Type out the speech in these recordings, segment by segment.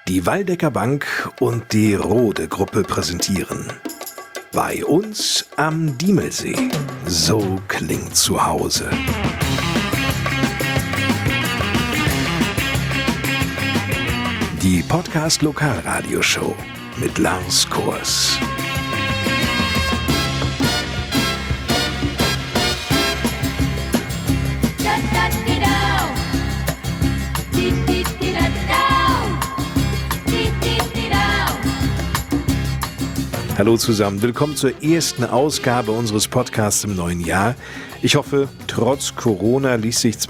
Die Waldecker Bank und die Rode Gruppe präsentieren Bei uns am Diemelsee. So klingt zu Hause. Die Podcast-Lokalradioshow mit Lars Kors. Hallo zusammen, willkommen zur ersten Ausgabe unseres Podcasts im neuen Jahr. Ich hoffe, trotz Corona ließ sich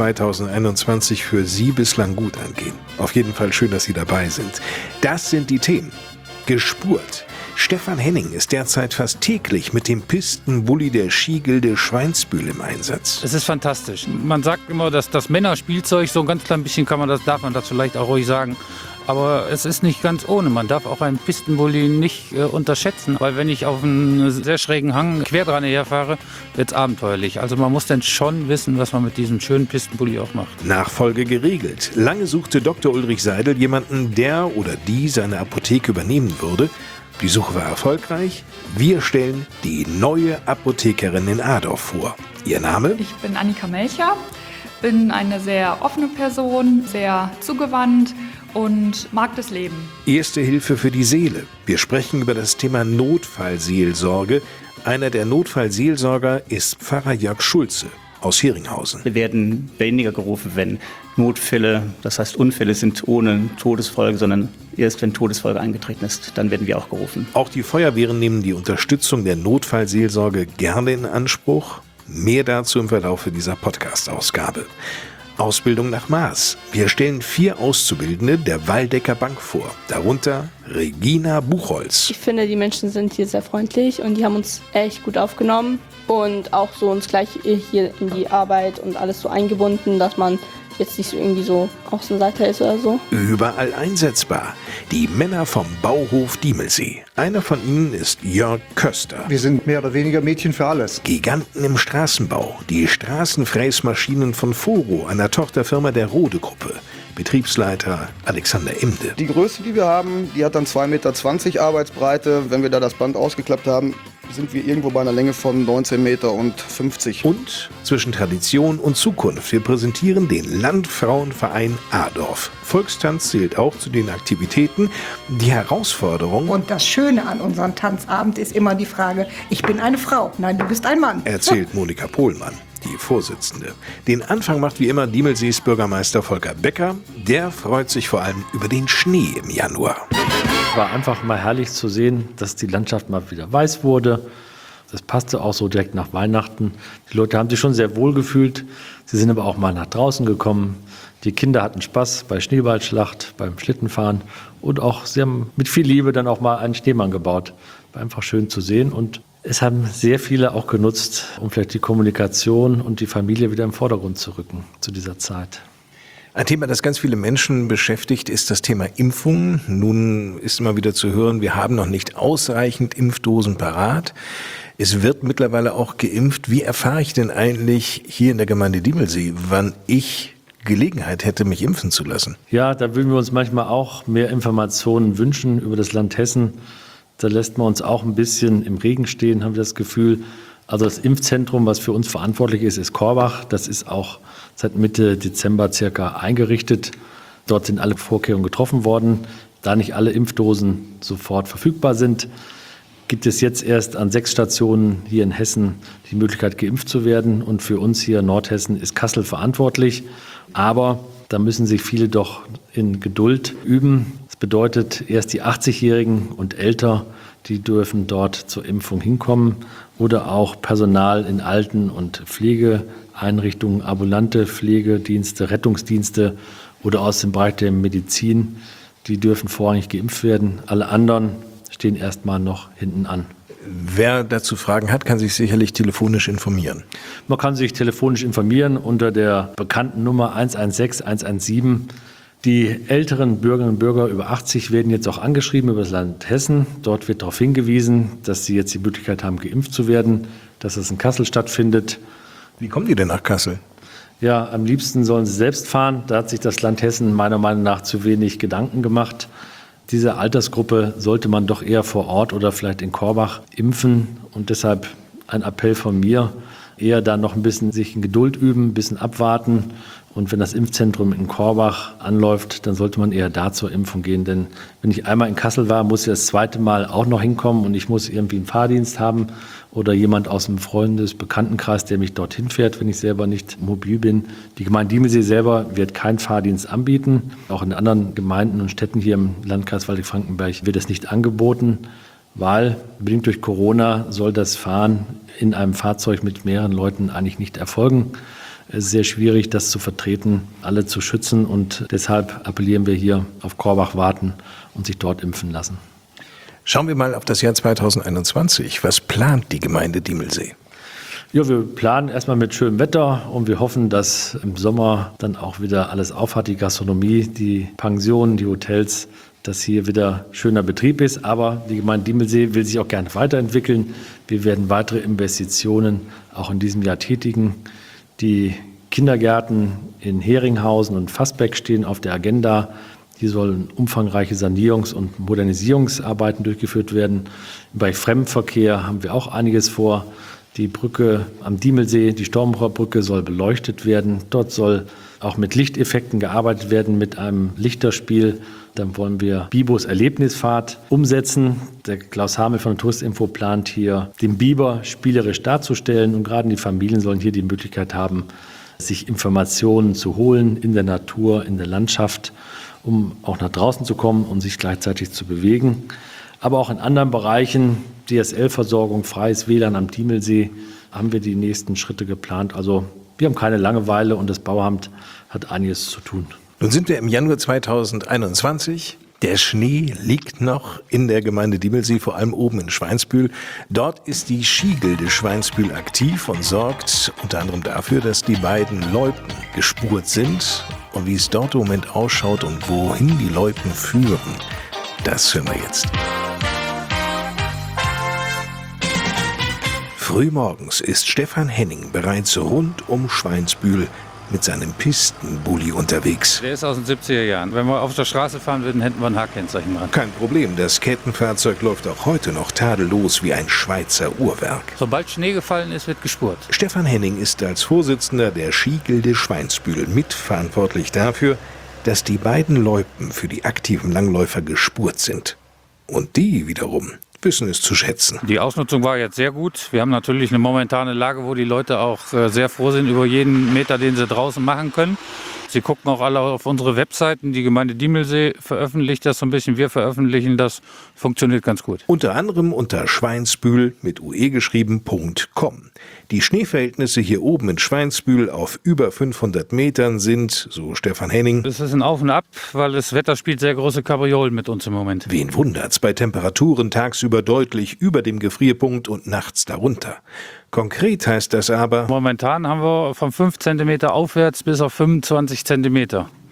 2021 für Sie bislang gut angehen. Auf jeden Fall schön, dass Sie dabei sind. Das sind die Themen. Gespurt. Stefan Henning ist derzeit fast täglich mit dem Pistenbully der Skigilde Schweinsbühl im Einsatz. Es ist fantastisch. Man sagt immer, dass das Männerspielzeug, so ein ganz klein bisschen darf man das vielleicht auch ruhig sagen. Aber es ist nicht ganz ohne. Man darf auch einen Pistenbully nicht unterschätzen, weil wenn ich auf einen sehr schrägen Hang quer dran herfahre, wird es abenteuerlich. Also man muss dann schon wissen, was man mit diesem schönen Pistenbully auch macht. Nachfolge geregelt. Lange suchte Dr. Ulrich Seidel jemanden, der oder die seine Apotheke übernehmen würde. Die Suche war erfolgreich. Wir stellen die neue Apothekerin in Adorf vor. Ihr Name? Ich bin Annika Melcher, bin eine sehr offene Person, sehr zugewandt und mag das Leben. Erste Hilfe für die Seele. Wir sprechen über das Thema Notfallseelsorge. Einer der Notfallseelsorger ist Pfarrer Jörg Schulze aus Heringhausen. Wir werden weniger gerufen, wenn Notfälle, das heißt Unfälle sind ohne Todesfolge, sondern erst wenn Todesfolge eingetreten ist, dann werden wir auch gerufen. Auch die Feuerwehren nehmen die Unterstützung der Notfallseelsorge gerne in Anspruch. Mehr dazu im Verlauf dieser Podcast-Ausgabe. Ausbildung nach Maß. Wir stellen 4 Auszubildende der Waldecker Bank vor, darunter Regina Buchholz. Ich finde, die Menschen sind hier sehr freundlich und die haben uns echt gut aufgenommen und auch so uns gleich hier in die Arbeit und alles so eingebunden, dass man jetzt nicht so irgendwie so Außenseiter ist oder so. Überall einsetzbar. Die Männer vom Bauhof Diemelsee. Einer von ihnen ist Jörg Köster. Wir sind mehr oder weniger Mädchen für alles. Giganten im Straßenbau. Die Straßenfräsmaschinen von Foro, einer Tochterfirma der Rode Gruppe. Betriebsleiter Alexander Imde. Die Größe, die wir haben, die hat dann 2,20 Meter Arbeitsbreite. Wenn wir da das Band ausgeklappt haben, sind wir irgendwo bei einer Länge von 19,50 Meter. Und zwischen Tradition und Zukunft. Wir präsentieren den Landfrauenverein Adorf. Volkstanz zählt auch zu den Aktivitäten. Die Herausforderung. Und das Schöne an unserem Tanzabend ist immer die Frage, ich bin eine Frau, nein, du bist ein Mann. Erzählt Monika Pohlmann, die Vorsitzende. Den Anfang macht wie immer Diemelsees Bürgermeister Volker Becker. Der freut sich vor allem über den Schnee im Januar. War einfach mal herrlich zu sehen, dass die Landschaft mal wieder weiß wurde. Das passte auch so direkt nach Weihnachten. Die Leute haben sich schon sehr wohl gefühlt. Sie sind aber auch mal nach draußen gekommen. Die Kinder hatten Spaß bei Schneeballschlacht, beim Schlittenfahren und auch sie haben mit viel Liebe dann auch mal einen Schneemann gebaut. War einfach schön zu sehen und es haben sehr viele auch genutzt, um vielleicht die Kommunikation und die Familie wieder im Vordergrund zu rücken zu dieser Zeit. Ein Thema, das ganz viele Menschen beschäftigt, ist das Thema Impfungen. Nun ist immer wieder zu hören, wir haben noch nicht ausreichend Impfdosen parat. Es wird mittlerweile auch geimpft. Wie erfahre ich denn eigentlich hier in der Gemeinde Diemelsee, wann ich Gelegenheit hätte, mich impfen zu lassen? Ja, da würden wir uns manchmal auch mehr Informationen wünschen über das Land Hessen. Da lässt man uns auch ein bisschen im Regen stehen, haben wir das Gefühl. Also das Impfzentrum, was für uns verantwortlich ist, ist Korbach. Das ist auch seit Mitte Dezember circa eingerichtet. Dort sind alle Vorkehrungen getroffen worden. Da nicht alle Impfdosen sofort verfügbar sind, gibt es jetzt erst an 6 Stationen hier in Hessen die Möglichkeit, geimpft zu werden. Und für uns hier in Nordhessen ist Kassel verantwortlich. Aber da müssen sich viele doch in Geduld üben. Das bedeutet, erst die 80-Jährigen und älter, die dürfen dort zur Impfung hinkommen. Oder auch Personal in Alten- und Pflegeeinrichtungen, ambulante Pflegedienste, Rettungsdienste oder aus dem Bereich der Medizin, die dürfen vorrangig geimpft werden. Alle anderen stehen erstmal noch hinten an. Wer dazu Fragen hat, kann sich sicherlich telefonisch informieren. Man kann sich telefonisch informieren unter der bekannten Nummer 116 117. Die älteren Bürgerinnen und Bürger über 80 werden jetzt auch angeschrieben über das Land Hessen. Dort wird darauf hingewiesen, dass sie jetzt die Möglichkeit haben, geimpft zu werden, dass es in Kassel stattfindet. Wie kommen die denn nach Kassel? Ja, am liebsten sollen sie selbst fahren. Da hat sich das Land Hessen meiner Meinung nach zu wenig Gedanken gemacht. Diese Altersgruppe sollte man doch eher vor Ort oder vielleicht in Korbach impfen. Und deshalb ein Appell von mir, eher da noch ein bisschen sich in Geduld üben, ein bisschen abwarten. Und wenn das Impfzentrum in Korbach anläuft, dann sollte man eher da zur Impfung gehen. Denn wenn ich einmal in Kassel war, muss ich das zweite Mal auch noch hinkommen und ich muss irgendwie einen Fahrdienst haben oder jemand aus dem Bekanntenkreis, der mich dorthin fährt, wenn ich selber nicht mobil bin. Die Gemeinde Diemelsee selber wird keinen Fahrdienst anbieten. Auch in anderen Gemeinden und Städten hier im Landkreis Waldeck-Frankenberg wird es nicht angeboten, weil bedingt durch Corona soll das Fahren in einem Fahrzeug mit mehreren Leuten eigentlich nicht erfolgen. Es ist sehr schwierig, das zu vertreten, alle zu schützen und deshalb appellieren wir hier auf Korbach warten und sich dort impfen lassen. Schauen wir mal auf das Jahr 2021. Was plant die Gemeinde Diemelsee? Ja, wir planen erstmal mit schönem Wetter und wir hoffen, dass im Sommer dann auch wieder alles aufhat, die Gastronomie, die Pensionen, die Hotels, dass hier wieder schöner Betrieb ist. Aber die Gemeinde Diemelsee will sich auch gerne weiterentwickeln. Wir werden weitere Investitionen auch in diesem Jahr tätigen. Die Kindergärten in Heringhausen und Fassbeck stehen auf der Agenda. Hier sollen umfangreiche Sanierungs- und Modernisierungsarbeiten durchgeführt werden. Im Bereich Fremdenverkehr haben wir auch einiges vor. Die Brücke am Diemelsee, die Stormbrucher soll beleuchtet werden. Dort soll auch mit Lichteffekten gearbeitet werden, mit einem Lichterspiel. Dann wollen wir Bibos Erlebnisfahrt umsetzen. Der Klaus Hamel von der Touristinfo plant hier, den Biber spielerisch darzustellen. Und gerade die Familien sollen hier die Möglichkeit haben, sich Informationen zu holen in der Natur, in der Landschaft, um auch nach draußen zu kommen und sich gleichzeitig zu bewegen. Aber auch in anderen Bereichen, DSL-Versorgung, freies WLAN am Diemelsee, haben wir die nächsten Schritte geplant. Also wir haben keine Langeweile und das Bauamt hat einiges zu tun. Nun sind wir im Januar 2021. Der Schnee liegt noch in der Gemeinde Diemelsee, vor allem oben in Schweinsbühl. Dort ist die Skigilde Schweinsbühl aktiv und sorgt unter anderem dafür, dass die beiden Loipen gespurt sind. Und wie es dort im Moment ausschaut und wohin die Loipen führen, das hören wir jetzt. Frühmorgens ist Stefan Henning bereits rund um Schweinsbühl mit seinem Pistenbully unterwegs. Der ist aus den 70er Jahren. Wenn wir auf der Straße fahren würden, hätten wir ein H-Kennzeichen dran. Kein Problem, das Kettenfahrzeug läuft auch heute noch tadellos wie ein Schweizer Uhrwerk. Sobald Schnee gefallen ist, wird gespurt. Stefan Henning ist als Vorsitzender der Skigilde Schweinsbühl mitverantwortlich dafür, dass die beiden Loipen für die aktiven Langläufer gespurt sind. Und die wiederum wissen es zu schätzen. Die Ausnutzung war jetzt sehr gut. Wir haben natürlich eine momentane Lage, wo die Leute auch sehr froh sind über jeden Meter, den sie draußen machen können. Sie gucken auch alle auf unsere Webseiten. Die Gemeinde Diemelsee veröffentlicht das so ein bisschen. Wir veröffentlichen das. Funktioniert ganz gut. Unter anderem unter Schweinsbühl mit UE geschrieben.com. Die Schneeverhältnisse hier oben in Schweinsbühl auf über 500 Metern sind, so Stefan Henning, es ist ein Auf und Ab, weil das Wetter spielt sehr große Kapriolen mit uns im Moment. Wen wundert's, bei Temperaturen tagsüber deutlich über dem Gefrierpunkt und nachts darunter. Konkret heißt das aber, Momentan haben wir von 5 cm aufwärts bis auf 25 cm.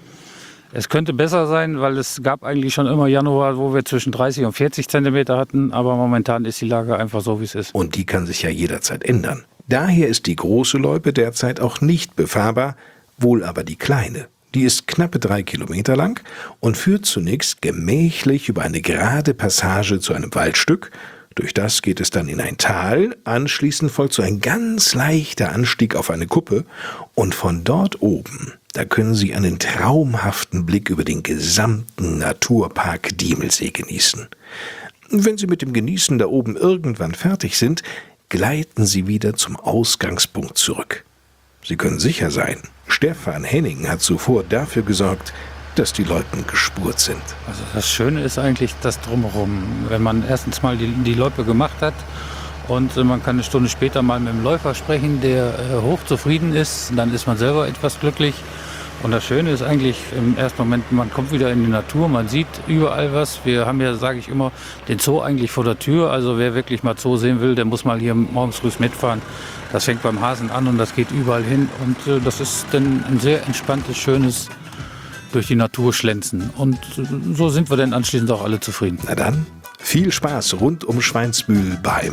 Es könnte besser sein, weil es gab eigentlich schon immer Januar, wo wir zwischen 30 und 40 cm hatten. Aber momentan ist die Lage einfach so, wie es ist. Und die kann sich ja jederzeit ändern. Daher ist die große Loipe derzeit auch nicht befahrbar, wohl aber die kleine. Die ist knappe 3 Kilometer lang und führt zunächst gemächlich über eine gerade Passage zu einem Waldstück. Durch das geht es dann in ein Tal, anschließend folgt so ein ganz leichter Anstieg auf eine Kuppe und von dort oben, da können Sie einen traumhaften Blick über den gesamten Naturpark Diemelsee genießen. Wenn Sie mit dem Genießen da oben irgendwann fertig sind, gleiten Sie wieder zum Ausgangspunkt zurück. Sie können sicher sein, Stefan Henning hat zuvor dafür gesorgt, dass die Loipen gespurt sind. Also das Schöne ist eigentlich das Drumherum. Wenn man erstens mal die Loipe gemacht hat und man kann eine Stunde später mal mit dem Läufer sprechen, der hochzufrieden ist, dann ist man selber etwas glücklich. Und das Schöne ist eigentlich im ersten Moment, man kommt wieder in die Natur, man sieht überall was. Wir haben ja, sage ich immer, den Zoo eigentlich vor der Tür. Also wer wirklich mal Zoo sehen will, der muss mal hier morgens früh mitfahren. Das fängt beim Hasen an und das geht überall hin. Und das ist dann ein sehr entspanntes, schönes durch die Natur schlänzen. Und so sind wir dann anschließend auch alle zufrieden. Na dann, viel Spaß rund um Schweinsbühl beim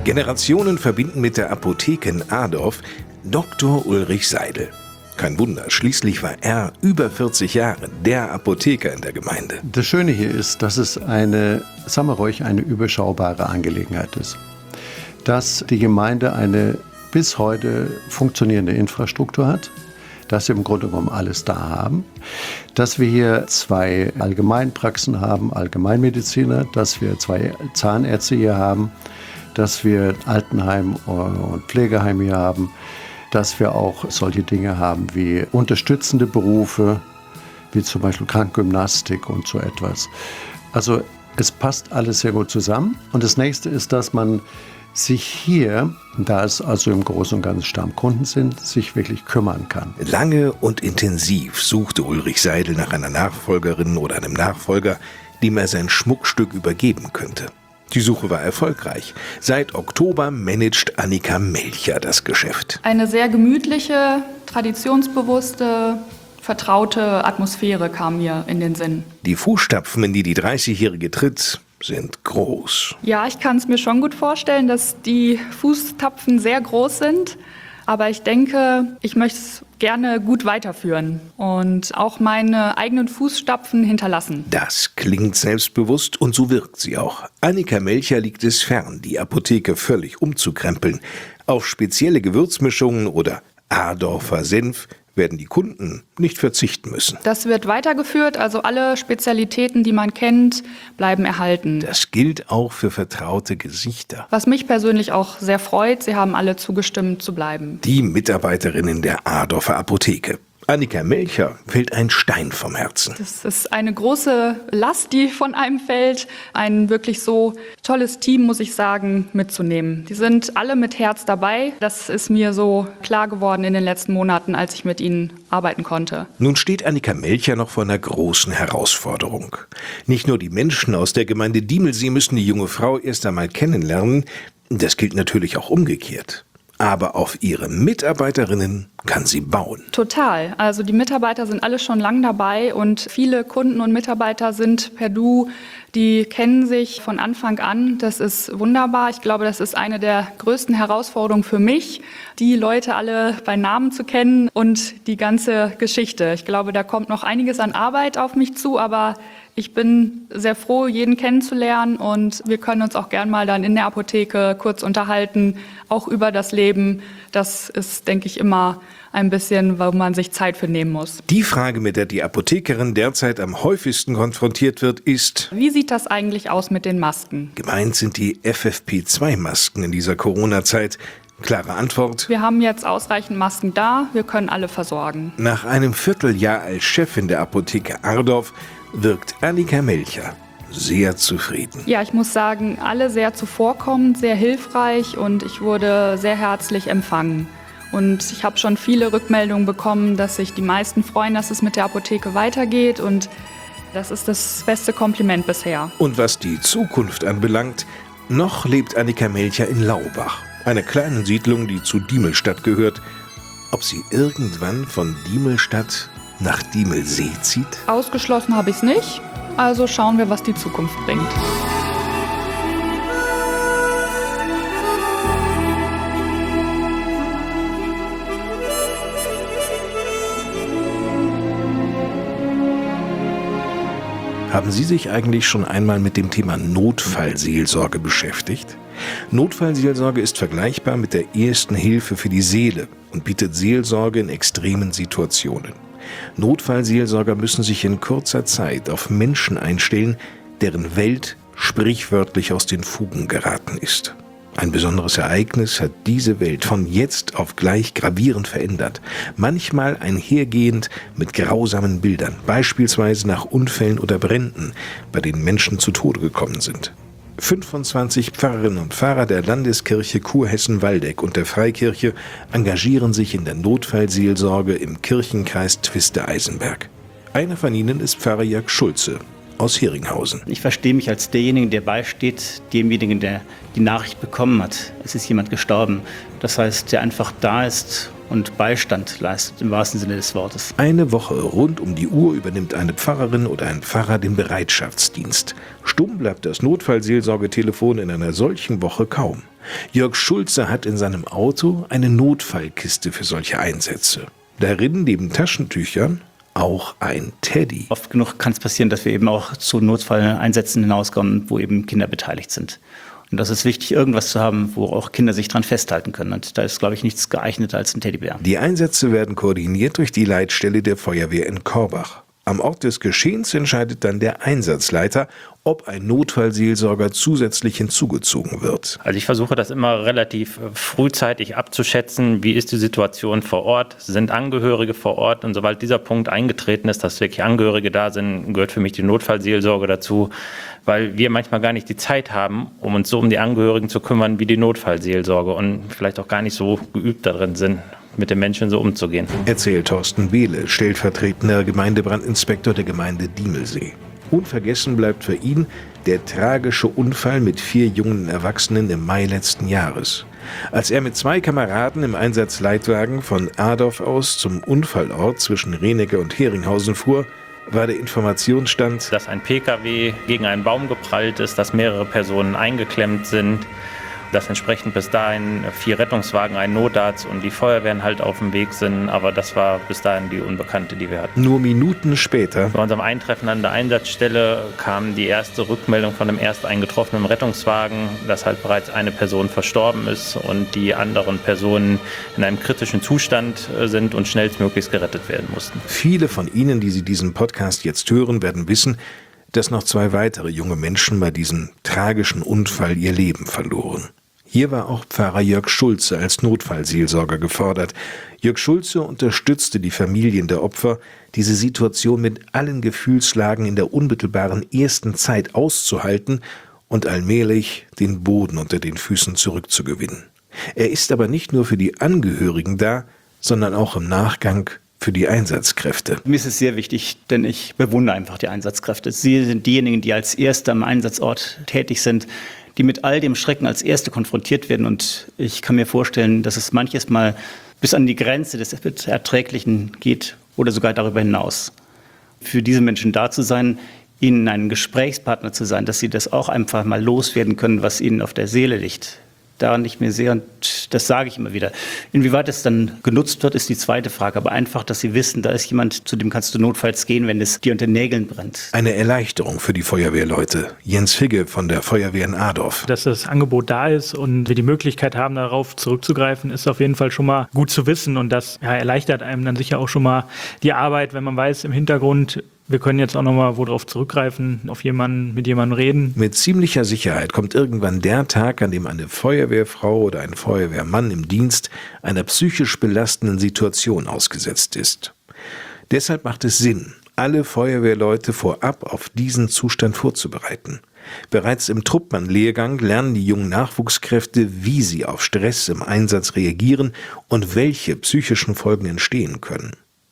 Generationen verbinden mit der Apotheke in Adorf Dr. Ulrich Seidel. Kein Wunder, schließlich war er über 40 Jahre der Apotheker in der Gemeinde. Das Schöne hier ist, dass es eine überschaubare Angelegenheit ist. Dass die Gemeinde eine bis heute funktionierende Infrastruktur hat, dass wir im Grunde genommen alles da haben, dass wir hier 2 Allgemeinpraxen haben, Allgemeinmediziner, dass wir 2 Zahnärzte hier haben, dass wir Altenheim und Pflegeheim hier haben, dass wir auch solche Dinge haben wie unterstützende Berufe, wie zum Beispiel Krankgymnastik und so etwas. Also es passt alles sehr gut zusammen. Und das nächste ist, dass man sich hier, da es also im Großen und Ganzen Stammkunden sind, sich wirklich kümmern kann. Lange und intensiv suchte Ulrich Seidel nach einer Nachfolgerin oder einem Nachfolger, dem er sein Schmuckstück übergeben könnte. Die Suche war erfolgreich. Seit Oktober managt Annika Melcher das Geschäft. Eine sehr gemütliche, traditionsbewusste, vertraute Atmosphäre kam mir in den Sinn. Die Fußstapfen, in die die 30-Jährige tritt, sind groß. Ja, ich kann es mir schon gut vorstellen, dass die Fußtapfen sehr groß sind. Aber ich denke, ich möchte es gerne gut weiterführen und auch meine eigenen Fußstapfen hinterlassen. Das klingt selbstbewusst und so wirkt sie auch. Annika Melcher liegt es fern, die Apotheke völlig umzukrempeln. Auf spezielle Gewürzmischungen oder Adorfer Senf werden die Kunden nicht verzichten müssen. Das wird weitergeführt, also alle Spezialitäten, die man kennt, bleiben erhalten. Das gilt auch für vertraute Gesichter. Was mich persönlich auch sehr freut, sie haben alle zugestimmt zu bleiben. Die Mitarbeiterinnen der Adorfer Apotheke. Annika Melcher fällt ein Stein vom Herzen. Das ist eine große Last, die von einem fällt. Ein wirklich so tolles Team, muss ich sagen, mitzunehmen. Die sind alle mit Herz dabei. Das ist mir so klar geworden in den letzten Monaten, als ich mit ihnen arbeiten konnte. Nun steht Annika Melcher noch vor einer großen Herausforderung. Nicht nur die Menschen aus der Gemeinde Diemelsee müssen die junge Frau erst einmal kennenlernen. Das gilt natürlich auch umgekehrt. Aber auf ihre Mitarbeiterinnen kann sie bauen. Total. Also die Mitarbeiter sind alle schon lang dabei und viele Kunden und Mitarbeiter sind per Du, die kennen sich von Anfang an. Das ist wunderbar. Ich glaube, das ist eine der größten Herausforderungen für mich, die Leute alle bei Namen zu kennen und die ganze Geschichte. Ich glaube, da kommt noch einiges an Arbeit auf mich zu, aber ich bin sehr froh, jeden kennenzulernen und wir können uns auch gern mal dann in der Apotheke kurz unterhalten, auch über das Leben. Das ist, denke ich, immer ein bisschen, wo man sich Zeit für nehmen muss. Die Frage, mit der die Apothekerin derzeit am häufigsten konfrontiert wird, ist: Wie sieht das eigentlich aus mit den Masken? Gemeint sind die FFP2-Masken in dieser Corona-Zeit. Klare Antwort: Wir haben jetzt ausreichend Masken da, wir können alle versorgen. Nach einem Vierteljahr als Chefin der Apotheke Adorf wirkt Annika Melcher sehr zufrieden. Ja, ich muss sagen, alle sehr zuvorkommend, sehr hilfreich und ich wurde sehr herzlich empfangen. Und ich habe schon viele Rückmeldungen bekommen, dass sich die meisten freuen, dass es mit der Apotheke weitergeht und das ist das beste Kompliment bisher. Und was die Zukunft anbelangt, noch lebt Annika Melcher in Laubach, einer kleinen Siedlung, die zu Diemelstadt gehört. Ob sie irgendwann von Diemelstadt nach Diemelsee zieht? Ausgeschlossen habe ich es nicht, also schauen wir, was die Zukunft bringt. Haben Sie sich eigentlich schon einmal mit dem Thema Notfallseelsorge beschäftigt? Notfallseelsorge ist vergleichbar mit der ersten Hilfe für die Seele und bietet Seelsorge in extremen Situationen. Notfallseelsorger müssen sich in kurzer Zeit auf Menschen einstellen, deren Welt sprichwörtlich aus den Fugen geraten ist. Ein besonderes Ereignis hat diese Welt von jetzt auf gleich gravierend verändert, manchmal einhergehend mit grausamen Bildern, beispielsweise nach Unfällen oder Bränden, bei denen Menschen zu Tode gekommen sind. 25 Pfarrerinnen und Pfarrer der Landeskirche Kurhessen-Waldeck und der Freikirche engagieren sich in der Notfallseelsorge im Kirchenkreis Twiste-Eisenberg. Einer von ihnen ist Pfarrer Jörg Schulze aus Heringhausen. Ich verstehe mich als derjenige, der beisteht, demjenigen, der die Nachricht bekommen hat. Es ist jemand gestorben. Das heißt, der einfach da ist und Beistand leistet, im wahrsten Sinne des Wortes. Eine Woche rund um die Uhr übernimmt eine Pfarrerin oder ein Pfarrer den Bereitschaftsdienst. Stumm bleibt das Notfallseelsorgetelefon in einer solchen Woche kaum. Jörg Schulze hat in seinem Auto eine Notfallkiste für solche Einsätze. Darin neben Taschentüchern auch ein Teddy. Oft genug kann es passieren, dass wir eben auch zu Notfalleinsätzen hinauskommen, wo eben Kinder beteiligt sind. Und das ist wichtig, irgendwas zu haben, wo auch Kinder sich dran festhalten können. Und da ist, glaube ich, nichts geeigneter als ein Teddybär. Die Einsätze werden koordiniert durch die Leitstelle der Feuerwehr in Korbach. Am Ort des Geschehens entscheidet dann der Einsatzleiter, ob ein Notfallseelsorger zusätzlich hinzugezogen wird. Also ich versuche das immer relativ frühzeitig abzuschätzen, wie ist die Situation vor Ort, sind Angehörige vor Ort, und sobald dieser Punkt eingetreten ist, dass wirklich Angehörige da sind, gehört für mich die Notfallseelsorge dazu, weil wir manchmal gar nicht die Zeit haben, um uns so um die Angehörigen zu kümmern wie die Notfallseelsorge und vielleicht auch gar nicht so geübt darin sind, mit den Menschen so umzugehen. Erzählt Thorsten Behle, stellvertretender Gemeindebrandinspektor der Gemeinde Diemelsee. Unvergessen bleibt für ihn der tragische Unfall mit 4 jungen Erwachsenen im Mai letzten Jahres. Als er mit 2 Kameraden im Einsatzleitwagen von Adorf aus zum Unfallort zwischen Renecke und Heringhausen fuhr, war der Informationsstand, dass ein Pkw gegen einen Baum geprallt ist, dass mehrere Personen eingeklemmt sind, dass entsprechend bis dahin 4 Rettungswagen, ein Notarzt und die Feuerwehren halt auf dem Weg sind. Aber das war bis dahin die Unbekannte, die wir hatten. Nur Minuten später, bei unserem Eintreffen an der Einsatzstelle, kam die erste Rückmeldung von dem erst eingetroffenen Rettungswagen, dass halt bereits eine Person verstorben ist und die anderen Personen in einem kritischen Zustand sind und schnellstmöglichst gerettet werden mussten. Viele von Ihnen, die Sie diesen Podcast jetzt hören, werden wissen, dass noch 2 weitere junge Menschen bei diesem tragischen Unfall ihr Leben verloren. Hier war auch Pfarrer Jörg Schulze als Notfallseelsorger gefordert. Jörg Schulze unterstützte die Familien der Opfer, diese Situation mit allen Gefühlslagen in der unmittelbaren ersten Zeit auszuhalten und allmählich den Boden unter den Füßen zurückzugewinnen. Er ist aber nicht nur für die Angehörigen da, sondern auch im Nachgang für die Einsatzkräfte. Mir ist es sehr wichtig, denn ich bewundere einfach die Einsatzkräfte. Sie sind diejenigen, die als Erste am Einsatzort tätig sind, die mit all dem Schrecken als Erste konfrontiert werden. Und ich kann mir vorstellen, dass es manches Mal bis an die Grenze des Erträglichen geht oder sogar darüber hinaus. Für diese Menschen da zu sein, ihnen ein Gesprächspartner zu sein, dass sie das auch einfach mal loswerden können, was ihnen auf der Seele liegt. Daran nicht mehr sehr, und das sage ich immer wieder. Inwieweit es dann genutzt wird, ist die zweite Frage. Aber einfach, dass sie wissen, da ist jemand, zu dem kannst du notfalls gehen, wenn es dir unter den Nägeln brennt. Eine Erleichterung für die Feuerwehrleute. Jens Figge von der Feuerwehr in Adorf. Dass das Angebot da ist und wir die Möglichkeit haben, darauf zurückzugreifen, ist auf jeden Fall schon mal gut zu wissen. Und das erleichtert einem dann sicher auch schon mal die Arbeit, wenn man weiß im Hintergrund, wir können jetzt auch nochmal worauf zurückgreifen, auf jemanden, mit jemandem reden. Mit ziemlicher Sicherheit kommt irgendwann der Tag, an dem eine Feuerwehrfrau oder ein Feuerwehrmann im Dienst einer psychisch belastenden Situation ausgesetzt ist. Deshalb macht es Sinn, alle Feuerwehrleute vorab auf diesen Zustand vorzubereiten. Bereits im Truppmann-Lehrgang lernen die jungen Nachwuchskräfte, wie sie auf Stress im Einsatz reagieren und welche psychischen Folgen entstehen können.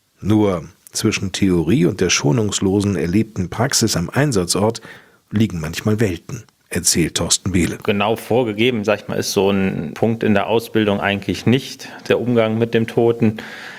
Nur zwischen Theorie und der schonungslosen erlebten Praxis am Einsatzort liegen manchmal Welten, erzählt Thorsten Behle. Genau vorgegeben, sag ich mal, ist so ein Punkt in der Ausbildung eigentlich nicht, der Umgang mit dem Toten.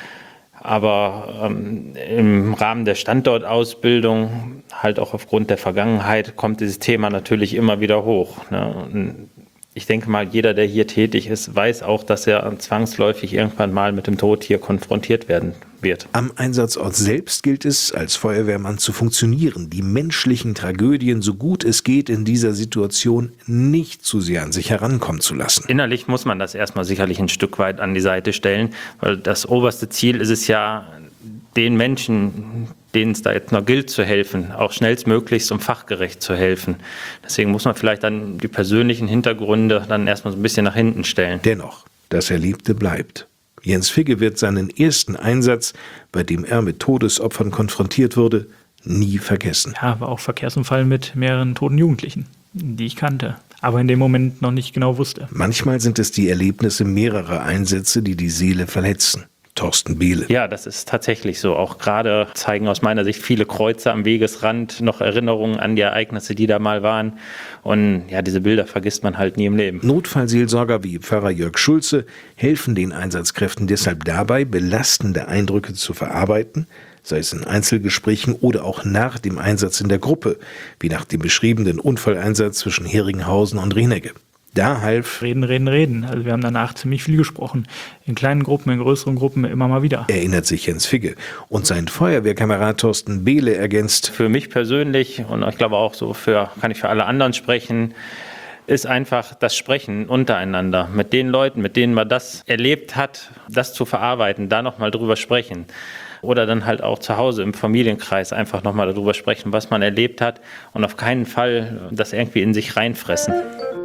Aber im Rahmen der Standortausbildung, halt auch aufgrund der Vergangenheit, kommt dieses Thema natürlich immer wieder hoch. Ne? Und ich denke mal, jeder, der hier tätig ist, weiß auch, dass er zwangsläufig irgendwann mal mit dem Tod hier konfrontiert werden wird. Am Einsatzort selbst gilt es, als Feuerwehrmann zu funktionieren, die menschlichen Tragödien, so gut es geht, in dieser Situation nicht zu sehr an sich herankommen zu lassen. Innerlich muss man das erstmal sicherlich ein Stück weit an die Seite stellen, weil das oberste Ziel ist es ja, den Menschen, denen es da jetzt noch gilt zu helfen, auch schnellstmöglichst und fachgerecht zu helfen. Deswegen muss man vielleicht dann die persönlichen Hintergründe dann erstmal so ein bisschen nach hinten stellen. Dennoch, das Erlebte bleibt. Jens Figge wird seinen ersten Einsatz, bei dem er mit Todesopfern konfrontiert wurde, nie vergessen. Ja, war auch Verkehrsunfall mit mehreren toten Jugendlichen, die ich kannte, aber in dem Moment noch nicht genau wusste. Manchmal sind es die Erlebnisse mehrerer Einsätze, die die Seele verletzen. Thorsten Behle. Ja, das ist tatsächlich so. Auch gerade zeigen aus meiner Sicht viele Kreuze am Wegesrand noch Erinnerungen an die Ereignisse, die da mal waren. Und ja, diese Bilder vergisst man halt nie im Leben. Notfallseelsorger wie Pfarrer Jörg Schulze helfen den Einsatzkräften deshalb dabei, belastende Eindrücke zu verarbeiten, sei es in Einzelgesprächen oder auch nach dem Einsatz in der Gruppe, wie nach dem beschriebenen Unfalleinsatz zwischen Heringhausen und Rienegge. Da half Reden. Also wir haben danach ziemlich viel gesprochen. In kleinen Gruppen, in größeren Gruppen immer mal wieder. Erinnert sich Jens Figge. Und sein Feuerwehrkamerad Thorsten Behle ergänzt: Für mich persönlich und ich glaube auch kann ich für alle anderen sprechen, ist einfach das Sprechen untereinander. Mit den Leuten, mit denen man das erlebt hat, das zu verarbeiten, da nochmal drüber sprechen. Oder dann halt auch zu Hause im Familienkreis einfach nochmal darüber sprechen, was man erlebt hat und auf keinen Fall das irgendwie in sich reinfressen.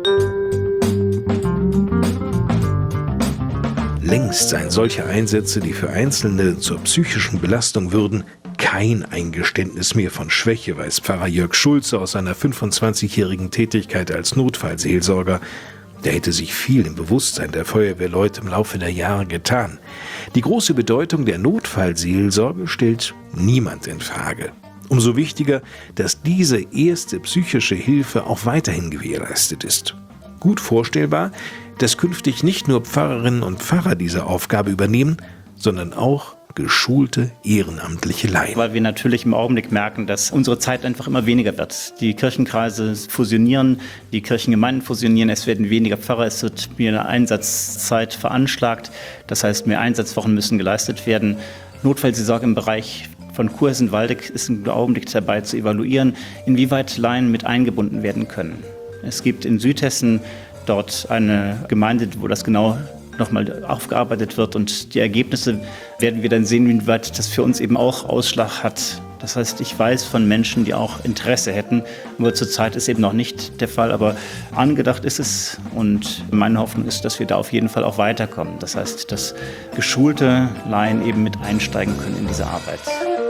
Längst seien solche Einsätze, die für Einzelne zur psychischen Belastung würden, kein Eingeständnis mehr von Schwäche, weiß Pfarrer Jörg Schulze aus seiner 25-jährigen Tätigkeit als Notfallseelsorger. Da hätte sich viel im Bewusstsein der Feuerwehrleute im Laufe der Jahre getan. Die große Bedeutung der Notfallseelsorge stellt niemand in Frage. Umso wichtiger, dass diese erste psychische Hilfe auch weiterhin gewährleistet ist. Gut vorstellbar, dass künftig nicht nur Pfarrerinnen und Pfarrer diese Aufgabe übernehmen, sondern auch geschulte ehrenamtliche Laien. Weil wir natürlich im Augenblick merken, dass unsere Zeit einfach immer weniger wird. Die Kirchenkreise fusionieren, die Kirchengemeinden fusionieren, es werden weniger Pfarrer, es wird mehr Einsatzzeit veranschlagt. Das heißt, mehr Einsatzwochen müssen geleistet werden. Notfallseelsorge im Bereich von Kurhessen-Waldeck ist im Augenblick dabei zu evaluieren, inwieweit Laien mit eingebunden werden können. Es gibt in Südhessen dort eine Gemeinde, wo das genau nochmal aufgearbeitet wird und die Ergebnisse werden wir dann sehen, inwieweit das für uns eben auch Ausschlag hat. Das heißt, ich weiß von Menschen, die auch Interesse hätten, nur zurzeit ist eben noch nicht der Fall, aber angedacht ist es und meine Hoffnung ist, dass wir da auf jeden Fall auch weiterkommen. Das heißt, dass geschulte Laien eben mit einsteigen können in diese Arbeit.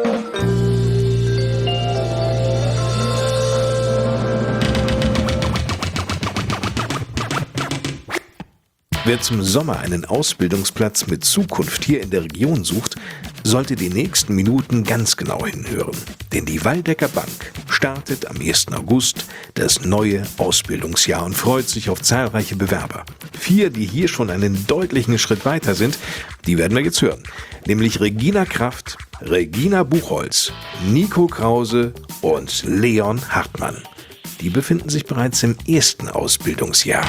Wer zum Sommer einen Ausbildungsplatz mit Zukunft hier in der Region sucht, sollte die nächsten Minuten ganz genau hinhören. Denn die Waldecker Bank startet am 1. August das neue Ausbildungsjahr und freut sich auf zahlreiche Bewerber. 4, die hier schon einen deutlichen Schritt weiter sind, die werden wir jetzt hören. Nämlich Regina Kraft, Regina Buchholz, Nico Krause und Leon Hartmann. Die befinden sich bereits im ersten Ausbildungsjahr.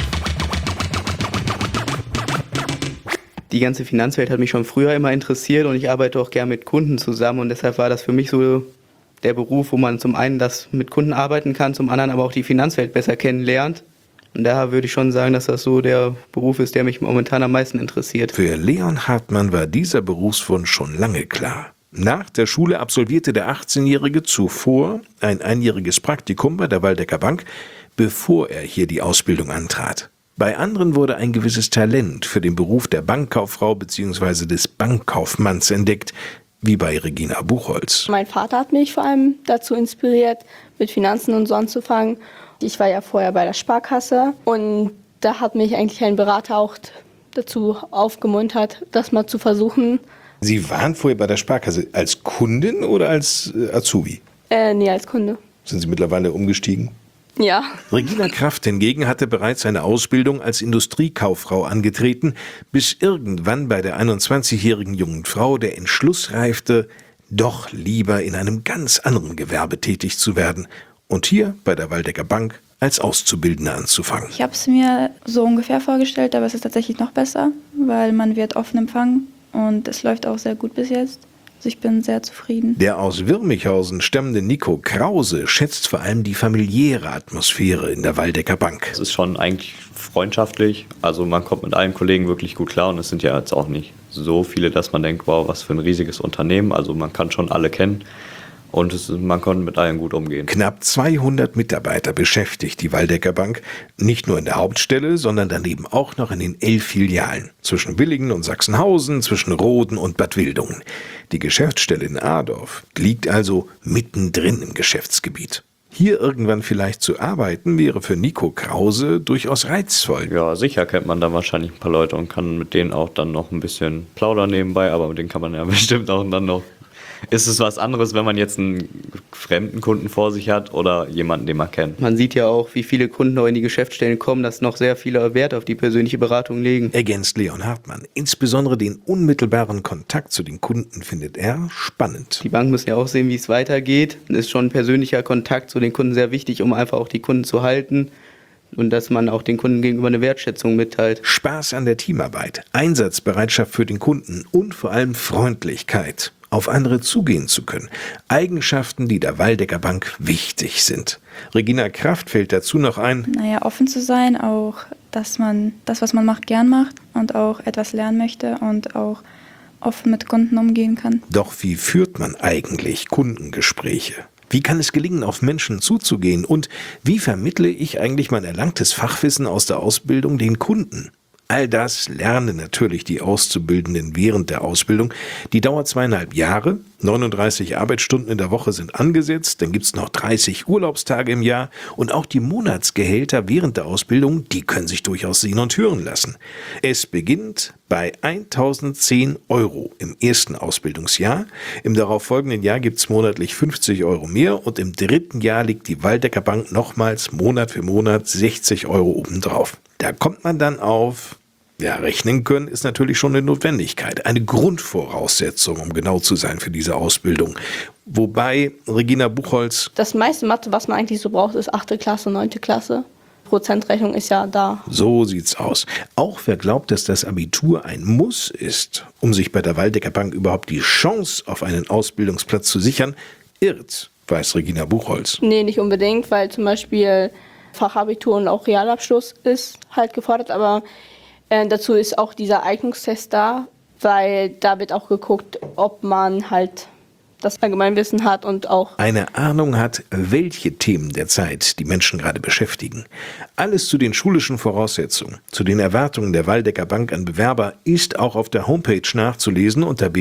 Die ganze Finanzwelt hat mich schon früher immer interessiert und ich arbeite auch gern mit Kunden zusammen und deshalb war das für mich so der Beruf, wo man zum einen das mit Kunden arbeiten kann, zum anderen aber auch die Finanzwelt besser kennenlernt. Und daher würde ich schon sagen, dass das so der Beruf ist, der mich momentan am meisten interessiert. Für Leon Hartmann war dieser Berufswunsch schon lange klar. Nach der Schule absolvierte der 18-Jährige zuvor ein einjähriges Praktikum bei der Waldecker Bank, bevor er hier die Ausbildung antrat. Bei anderen wurde ein gewisses Talent für den Beruf der Bankkauffrau bzw. des Bankkaufmanns entdeckt, wie bei Regina Buchholz. Mein Vater hat mich vor allem dazu inspiriert, mit Finanzen und so anzufangen. Ich war ja vorher bei der Sparkasse und da hat mich eigentlich ein Berater auch dazu aufgemuntert, das mal zu versuchen. Sie waren vorher bei der Sparkasse als Kundin oder als Azubi? Nee, als Kunde. Sind Sie mittlerweile umgestiegen? Ja. Regina Kraft hingegen hatte bereits eine Ausbildung als Industriekauffrau angetreten, bis irgendwann bei der 21-jährigen jungen Frau der Entschluss reifte, doch lieber in einem ganz anderen Gewerbe tätig zu werden und hier bei der Waldecker Bank als Auszubildende anzufangen. Ich habe es mir so ungefähr vorgestellt, aber es ist tatsächlich noch besser, weil man wird offen empfangen und es läuft auch sehr gut bis jetzt. Also ich bin sehr zufrieden. Der aus Wirmichhausen stammende Nico Krause schätzt vor allem die familiäre Atmosphäre in der Waldecker Bank. Es ist schon eigentlich freundschaftlich, also man kommt mit allen Kollegen wirklich gut klar und es sind ja jetzt auch nicht so viele, dass man denkt, wow, was für ein riesiges Unternehmen, also man kann schon alle kennen. Und man konnte mit allen gut umgehen. Knapp 200 Mitarbeiter beschäftigt die Waldecker Bank, nicht nur in der Hauptstelle, sondern daneben auch noch in den 11 Filialen. Zwischen Willingen und Sachsenhausen, zwischen Roden und Bad Wildungen. Die Geschäftsstelle in Adorf liegt also mittendrin im Geschäftsgebiet. Hier irgendwann vielleicht zu arbeiten, wäre für Nico Krause durchaus reizvoll. Ja, sicher kennt man da wahrscheinlich ein paar Leute und kann mit denen auch dann noch ein bisschen plaudern nebenbei, aber mit denen kann man ja bestimmt auch dann noch. Ist es was anderes, wenn man jetzt einen fremden Kunden vor sich hat oder jemanden, den man kennt? Man sieht ja auch, wie viele Kunden noch in die Geschäftsstellen kommen, dass noch sehr viele Wert auf die persönliche Beratung legen. Ergänzt Leon Hartmann. Insbesondere den unmittelbaren Kontakt zu den Kunden findet er spannend. Die Banken müssen ja auch sehen, wie es weitergeht. Es ist schon ein persönlicher Kontakt zu den Kunden sehr wichtig, um einfach auch die Kunden zu halten. Und dass man auch den Kunden gegenüber eine Wertschätzung mitteilt. Spaß an der Teamarbeit, Einsatzbereitschaft für den Kunden und vor allem Freundlichkeit. Auf andere zugehen zu können. Eigenschaften, die der Waldecker Bank wichtig sind. Regina Kraft fällt dazu noch ein. Offen zu sein, auch, dass man das, was man macht, gern macht und auch etwas lernen möchte und auch offen mit Kunden umgehen kann. Doch wie führt man eigentlich Kundengespräche? Wie kann es gelingen, auf Menschen zuzugehen? Und wie vermittle ich eigentlich mein erlangtes Fachwissen aus der Ausbildung den Kunden? All das lernen natürlich die Auszubildenden während der Ausbildung. Die dauert 2,5 Jahre, 39 Arbeitsstunden in der Woche sind angesetzt, dann gibt es noch 30 Urlaubstage im Jahr und auch die Monatsgehälter während der Ausbildung, die können sich durchaus sehen und hören lassen. Es beginnt bei 1.010 € im ersten Ausbildungsjahr. Im darauffolgenden Jahr gibt es monatlich 50 € mehr und im dritten Jahr liegt die Waldecker Bank nochmals Monat für Monat 60 € obendrauf. Da kommt man dann auf, rechnen können ist natürlich schon eine Notwendigkeit, eine Grundvoraussetzung, um genau zu sein für diese Ausbildung. Wobei, Regina Buchholz... Das meiste Mathe, was man eigentlich so braucht, ist 8. Klasse, 9. Klasse. Prozentrechnung ist ja da. So sieht's aus. Auch wer glaubt, dass das Abitur ein Muss ist, um sich bei der Waldecker Bank überhaupt die Chance auf einen Ausbildungsplatz zu sichern, irrt, weiß Regina Buchholz. Nee, nicht unbedingt, weil zum Beispiel Fachabitur und auch Realabschluss ist halt gefordert, aber dazu ist auch dieser Eignungstest da, weil da wird auch geguckt, ob man halt das Allgemeinwissen hat und auch eine Ahnung hat, welche Themen der Zeit die Menschen gerade beschäftigen. Alles zu den schulischen Voraussetzungen, zu den Erwartungen der Waldecker Bank an Bewerber ist auch auf der Homepage nachzulesen unter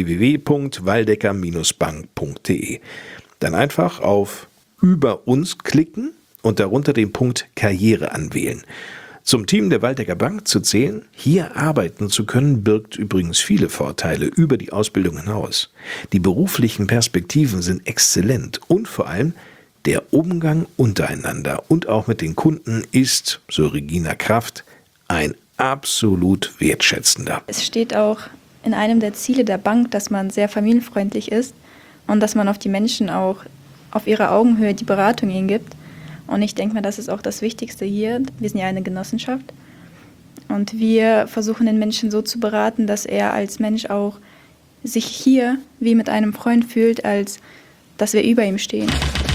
www.waldecker-bank.de. Dann einfach auf Über uns klicken und darunter den Punkt Karriere anwählen. Zum Team der Waldecker Bank zu zählen, hier arbeiten zu können, birgt übrigens viele Vorteile über die Ausbildung hinaus. Die beruflichen Perspektiven sind exzellent und vor allem der Umgang untereinander und auch mit den Kunden ist, so Regina Kraft, ein absolut wertschätzender. Es steht auch in einem der Ziele der Bank, dass man sehr familienfreundlich ist und dass man auf die Menschen auch auf ihrer Augenhöhe die Beratung ihnen gibt. Und ich denke mal, das ist auch das Wichtigste hier. Wir sind ja eine Genossenschaft und wir versuchen den Menschen so zu beraten, dass er als Mensch auch sich hier wie mit einem Freund fühlt, als dass wir über ihm stehen.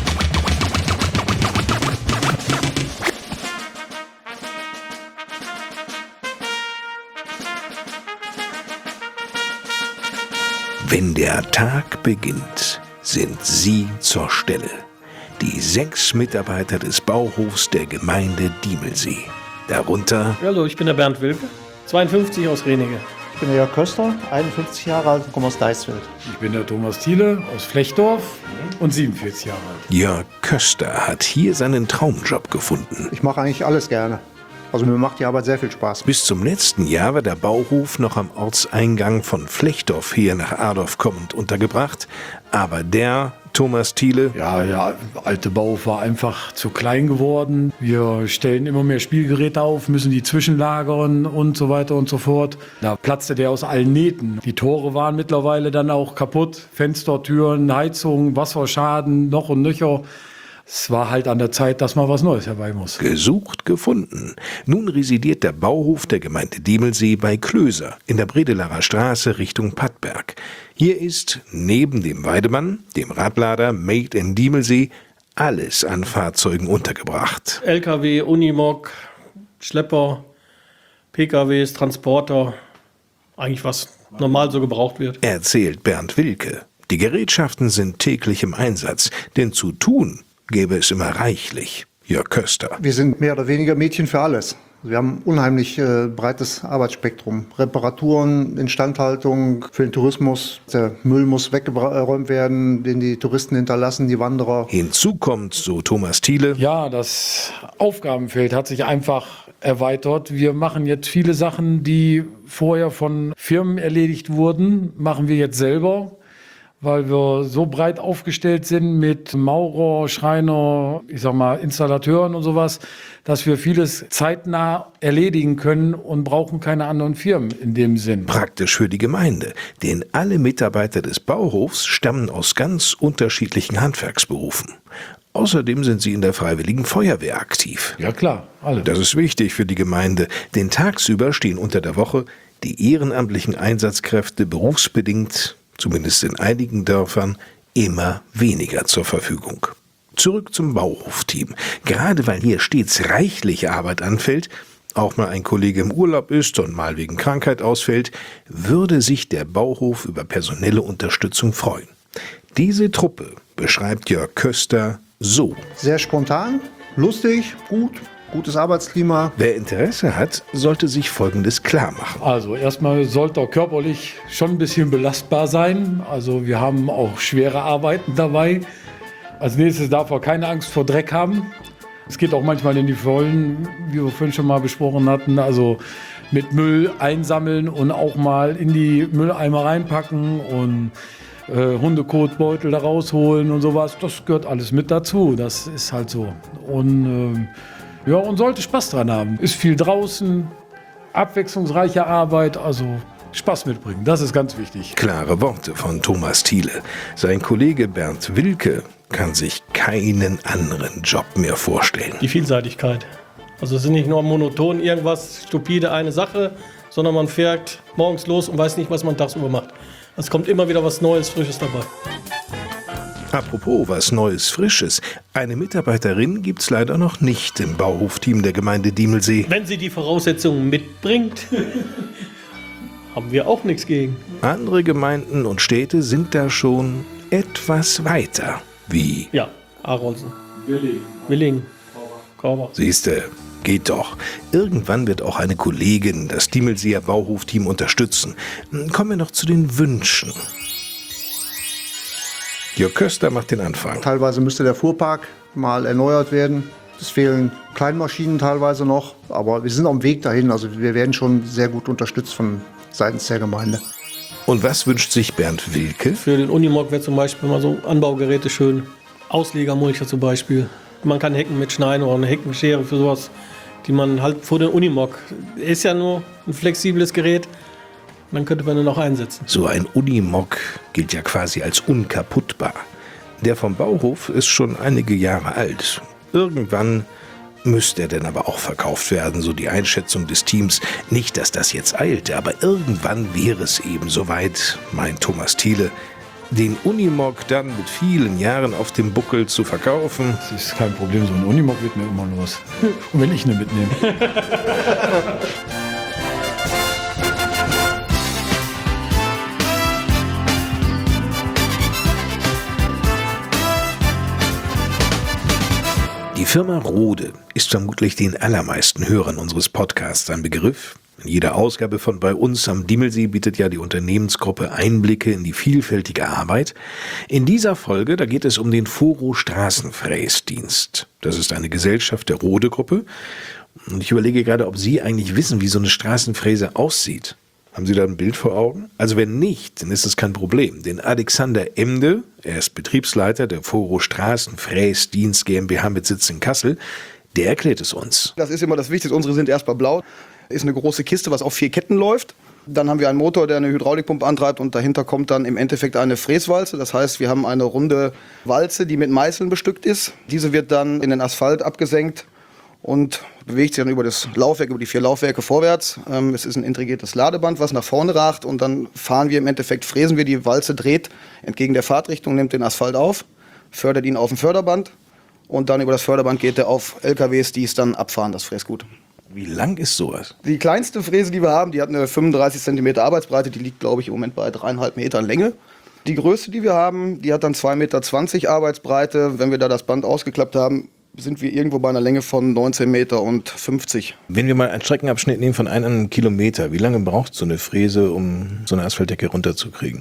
Wenn der Tag beginnt, sind Sie zur Stelle. Die 6 Mitarbeiter des Bauhofs der Gemeinde Diemelsee. Darunter... Hallo, ich bin der Bernd Wilke, 52 aus Renige. Ich bin der Jörg Köster, 51 Jahre alt und komme aus Deisfeld. Ich bin der Thomas Thiele aus Flechdorf und 47 Jahre alt. Jörg Köster hat hier seinen Traumjob gefunden. Ich mache eigentlich alles gerne. Also mir macht die Arbeit sehr viel Spaß. Bis zum letzten Jahr war der Bauhof noch am Ortseingang von Flechdorf her nach Adorf kommend untergebracht. Aber der Thomas Thiele... Ja, der alte Bauhof war einfach zu klein geworden. Wir stellen immer mehr Spielgeräte auf, müssen die zwischenlagern und so weiter und so fort. Da platzte der aus allen Nähten. Die Tore waren mittlerweile dann auch kaputt. Fenster, Türen, Heizung, Wasserschaden, noch und nöcher. Es war halt an der Zeit, dass mal was Neues herbei muss. Gesucht, gefunden. Nun residiert der Bauhof der Gemeinde Diemelsee bei Klöser in der Bredelarer Straße Richtung Pattberg. Hier ist neben dem Weidemann, dem Radlader Made in Diemelsee, alles an Fahrzeugen untergebracht. LKW, Unimog, Schlepper, PKWs, Transporter, eigentlich was normal so gebraucht wird. Erzählt Bernd Wilke. Die Gerätschaften sind täglich im Einsatz, denn zu tun gäbe es immer reichlich. Jörg Köster. Wir sind mehr oder weniger Mädchen für alles. Wir haben ein unheimlich breites Arbeitsspektrum. Reparaturen, Instandhaltung für den Tourismus. Der Müll muss weggeräumt werden, den die Touristen hinterlassen, die Wanderer. Hinzu kommt, so Thomas Thiele, Ja, das Aufgabenfeld hat sich einfach erweitert. Wir machen jetzt viele Sachen, die vorher von Firmen erledigt wurden, machen wir jetzt selber, weil wir so breit aufgestellt sind mit Maurer, Schreiner, Installateuren und sowas, dass wir vieles zeitnah erledigen können und brauchen keine anderen Firmen in dem Sinn. praktisch für die Gemeinde, denn alle Mitarbeiter des Bauhofs stammen aus ganz unterschiedlichen Handwerksberufen. Außerdem sind sie in der Freiwilligen Feuerwehr aktiv. Ja klar, alle. Das ist wichtig für die Gemeinde, denn tagsüber stehen unter der Woche die ehrenamtlichen Einsatzkräfte berufsbedingt, zumindest in einigen Dörfern, immer weniger zur Verfügung. Zurück zum Bauhofteam. Gerade weil hier stets reichlich Arbeit anfällt, auch mal ein Kollege im Urlaub ist und mal wegen Krankheit ausfällt, würde sich der Bauhof über personelle Unterstützung freuen. Diese Truppe beschreibt Jörg Köster so. Sehr spontan, lustig, gutes Arbeitsklima. Wer Interesse hat, sollte sich Folgendes klar machen. Also erstmal sollte er körperlich schon ein bisschen belastbar sein. Also wir haben auch schwere Arbeiten dabei. Als nächstes darf er keine Angst vor Dreck haben. Es geht auch manchmal in die Vollen, wie wir vorhin schon mal besprochen hatten. Also mit Müll einsammeln und auch mal in die Mülleimer reinpacken und Hundekotbeutel da rausholen und sowas. Das gehört alles mit dazu. Das ist halt so. Und sollte Spaß dran haben. Ist viel draußen, abwechslungsreiche Arbeit, also Spaß mitbringen. Das ist ganz wichtig. Klare Worte von Thomas Thiele. Sein Kollege Bernd Wilke kann sich keinen anderen Job mehr vorstellen. Die Vielseitigkeit. Also es ist nicht nur monoton irgendwas, stupide eine Sache, sondern man fährt morgens los und weiß nicht, was man tagsüber macht. Es kommt immer wieder was Neues, Frisches dabei. Apropos was Neues, Frisches. Eine Mitarbeiterin gibt's leider noch nicht im Bauhofteam der Gemeinde Diemelsee. Wenn sie die Voraussetzungen mitbringt, haben wir auch nichts gegen. Andere Gemeinden und Städte sind da schon etwas weiter. Wie? Ja, Aronsen. Willingen. Korbach. Siehste, geht doch. Irgendwann wird auch eine Kollegin das Diemelseer Bauhofteam unterstützen. Kommen wir noch zu den Wünschen. Jörg Köster macht den Anfang. Teilweise müsste der Fuhrpark mal erneuert werden. Es fehlen Kleinmaschinen teilweise noch, aber wir sind auf dem Weg dahin. Also wir werden schon sehr gut unterstützt von seitens der Gemeinde. Und was wünscht sich Bernd Wilke? Für den Unimog wäre zum Beispiel mal so Anbaugeräte schön. Auslegermulcher zum Beispiel. Man kann Hecken mitschneiden oder eine Heckenschere für sowas, die man halt vor den Unimog. Ist ja nur ein flexibles Gerät. Dann könnte man ihn auch einsetzen. So ein Unimog gilt ja quasi als unkaputtbar. Der vom Bauhof ist schon einige Jahre alt. Irgendwann müsste er denn aber auch verkauft werden, so die Einschätzung des Teams. Nicht, dass das jetzt eilte, aber irgendwann wäre es eben soweit, meint Thomas Thiele, den Unimog dann mit vielen Jahren auf dem Buckel zu verkaufen. Das ist kein Problem, so ein Unimog wird mir immer los. Und wenn ich ihn mitnehme. Die Firma Rode ist vermutlich den allermeisten Hörern unseres Podcasts ein Begriff. In jeder Ausgabe von Bei uns am Diemelsee bietet ja die Unternehmensgruppe Einblicke in die vielfältige Arbeit. In dieser Folge, da geht es um den Foro Straßenfräsdienst. Das ist eine Gesellschaft der Rode-Gruppe. Und ich überlege gerade, ob Sie eigentlich wissen, wie so eine Straßenfräse aussieht. Haben Sie da ein Bild vor Augen? Also wenn nicht, dann ist das kein Problem. Denn Alexander Emde, er ist Betriebsleiter der Foro Straßenfräsdienst GmbH mit Sitz in Kassel, der erklärt es uns. Das ist immer das Wichtigste. Unsere sind erstmal blau. Ist eine große Kiste, was auf 4 Ketten läuft. Dann haben wir einen Motor, der eine Hydraulikpumpe antreibt und dahinter kommt dann im Endeffekt eine Fräswalze. Das heißt, wir haben eine runde Walze, die mit Meißeln bestückt ist. Diese wird dann in den Asphalt abgesenkt und bewegt sich dann über das Laufwerk, über die 4 Laufwerke vorwärts. Es ist ein integriertes Ladeband, was nach vorne ragt und dann fahren wir im Endeffekt, fräsen wir, die Walze dreht entgegen der Fahrtrichtung, nimmt den Asphalt auf, fördert ihn auf dem Förderband und dann über das Förderband geht er auf LKWs, die es dann abfahren, das Fräsgut. Wie lang ist sowas? Die kleinste Fräse, die wir haben, die hat eine 35 cm Arbeitsbreite, die liegt, glaube ich, im Moment bei 3,5 Metern Länge. Die größte, die wir haben, die hat dann 2,20 Meter Arbeitsbreite. Wenn wir da das Band ausgeklappt haben, sind wir irgendwo bei einer Länge von 19,50 Meter. Wenn wir mal einen Streckenabschnitt nehmen von 1 Kilometer, wie lange braucht so eine Fräse, um so eine Asphaltdecke runterzukriegen?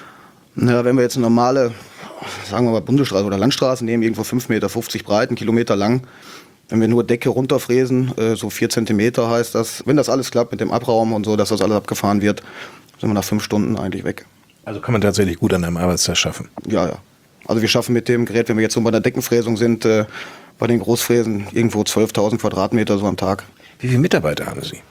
Na, wenn wir jetzt eine normale, sagen wir mal Bundesstraße oder Landstraße nehmen, irgendwo 5,50 Meter breit, 1 Kilometer lang. Wenn wir nur Decke runterfräsen, so 4 Zentimeter heißt das, wenn das alles klappt mit dem Abraum und so, dass das alles abgefahren wird, sind wir nach 5 Stunden eigentlich weg. Also kann man tatsächlich gut an einem Arbeitstag schaffen? Ja. Also wir schaffen mit dem Gerät, wenn wir jetzt so bei der Deckenfräsung sind, bei den Großfräsen irgendwo 12.000 Quadratmeter so am Tag. Wie viele Mitarbeiter haben Sie?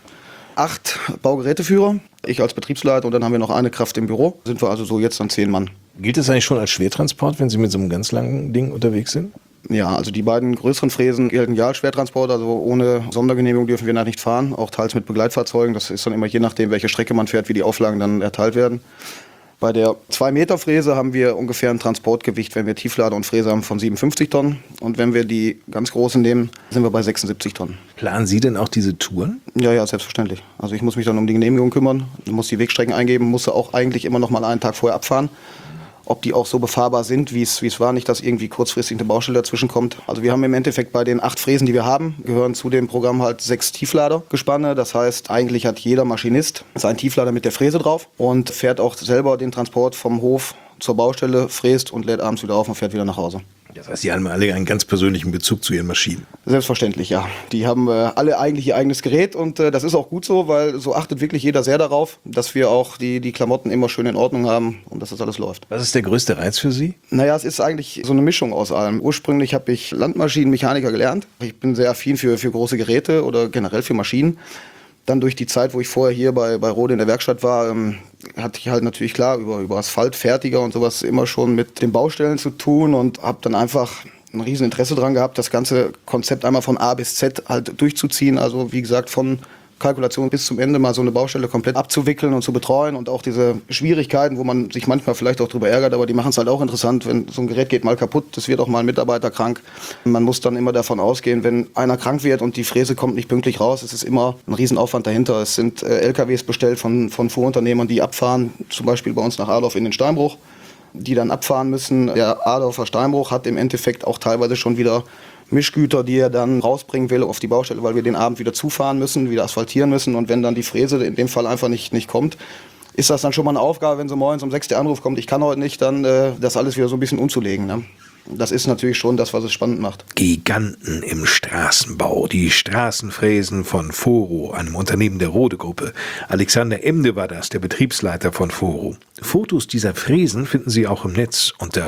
8 Baugeräteführer, ich als Betriebsleiter und dann haben wir noch eine Kraft im Büro. Sind wir also so jetzt dann 10 Mann. Gilt das eigentlich schon als Schwertransport, wenn Sie mit so einem ganz langen Ding unterwegs sind? Ja, also die beiden größeren Fräsen gelten ja als Schwertransport, also ohne Sondergenehmigung dürfen wir da nicht fahren, auch teils mit Begleitfahrzeugen. Das ist dann immer je nachdem, welche Strecke man fährt, wie die Auflagen dann erteilt werden. Bei der 2-Meter-Fräse haben wir ungefähr ein Transportgewicht, wenn wir Tieflader und Fräse haben, von 57 Tonnen. Und wenn wir die ganz großen nehmen, sind wir bei 76 Tonnen. Planen Sie denn auch diese Touren? Ja, selbstverständlich. Also ich muss mich dann um die Genehmigung kümmern, muss die Wegstrecken eingeben, muss auch eigentlich immer noch mal einen Tag vorher abfahren. Ob die auch so befahrbar sind, wie es war, nicht, dass irgendwie kurzfristig eine Baustelle dazwischen kommt. Also wir haben im Endeffekt bei den 8 Fräsen, die wir haben, gehören zu dem Programm halt 6 Tiefladergespanne. Das heißt, eigentlich hat jeder Maschinist seinen Tieflader mit der Fräse drauf und fährt auch selber den Transport vom Hof zur Baustelle, fräst und lädt abends wieder auf und fährt wieder nach Hause. Das heißt, Sie haben alle einen ganz persönlichen Bezug zu Ihren Maschinen? Selbstverständlich, ja. Die haben alle eigentlich ihr eigenes Gerät und das ist auch gut so, weil so achtet wirklich jeder sehr darauf, dass wir auch die Klamotten immer schön in Ordnung haben und dass das alles läuft. Was ist der größte Reiz für Sie? Naja, es ist eigentlich so eine Mischung aus allem. Ursprünglich habe ich Landmaschinenmechaniker gelernt. Ich bin sehr affin für große Geräte oder generell für Maschinen. Dann durch die Zeit, wo ich vorher hier bei Rode in der Werkstatt war, hatte ich halt natürlich klar über Asphaltfertiger und sowas immer schon mit den Baustellen zu tun und habe dann einfach ein riesen Interesse daran gehabt, das ganze Konzept einmal von A bis Z halt durchzuziehen. Also wie gesagt, von Kalkulation bis zum Ende mal so eine Baustelle komplett abzuwickeln und zu betreuen und auch diese Schwierigkeiten, wo man sich manchmal vielleicht auch drüber ärgert, aber die machen es halt auch interessant, wenn so ein Gerät geht mal kaputt, es wird auch mal ein Mitarbeiter krank. Man muss dann immer davon ausgehen, wenn einer krank wird und die Fräse kommt nicht pünktlich raus, es ist immer ein Riesenaufwand dahinter. Es sind LKWs bestellt von Fuhrunternehmern, die abfahren, zum Beispiel bei uns nach Adorf in den Steinbruch, die dann abfahren müssen. Der Adorfer Steinbruch hat im Endeffekt auch teilweise schon wieder Mischgüter, die er dann rausbringen will auf die Baustelle, weil wir den Abend wieder zufahren müssen, wieder asphaltieren müssen. Und wenn dann die Fräse in dem Fall einfach nicht kommt, ist das dann schon mal eine Aufgabe, wenn so morgens um 6 der Anruf kommt, ich kann heute nicht, dann das alles wieder so ein bisschen umzulegen. Ne? Das ist natürlich schon das, was es spannend macht. Giganten im Straßenbau, die Straßenfräsen von Foro, einem Unternehmen der Rode-Gruppe. Alexander Emde war das, der Betriebsleiter von Foro. Fotos dieser Fräsen finden Sie auch im Netz unter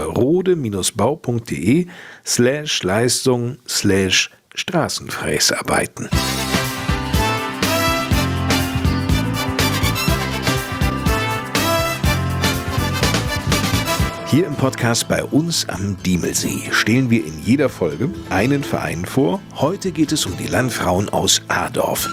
rode-bau.de/Leistung/Straßenfräsarbeiten. Hier im Podcast bei uns am Diemelsee stellen wir in jeder Folge einen Verein vor. Heute geht es um die Landfrauen aus Adorf.